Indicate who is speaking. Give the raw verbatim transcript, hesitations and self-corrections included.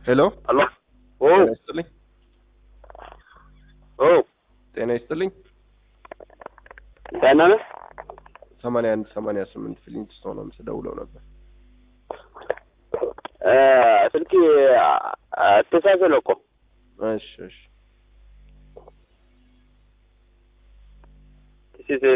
Speaker 1: ሄሎ
Speaker 2: አሎ ኦ
Speaker 1: ጤና ይስጥልኝ
Speaker 2: ኦ
Speaker 1: ጤና ይስጥልኝ
Speaker 2: ደህና ነህ
Speaker 1: ሰማንያ አንድ ሰማንያ ስምንት ፍሊንትስቶን ነው የምደውለው ነበር
Speaker 2: እ ስልኬ ተሳሰለው እኮ
Speaker 1: እሺ እሺ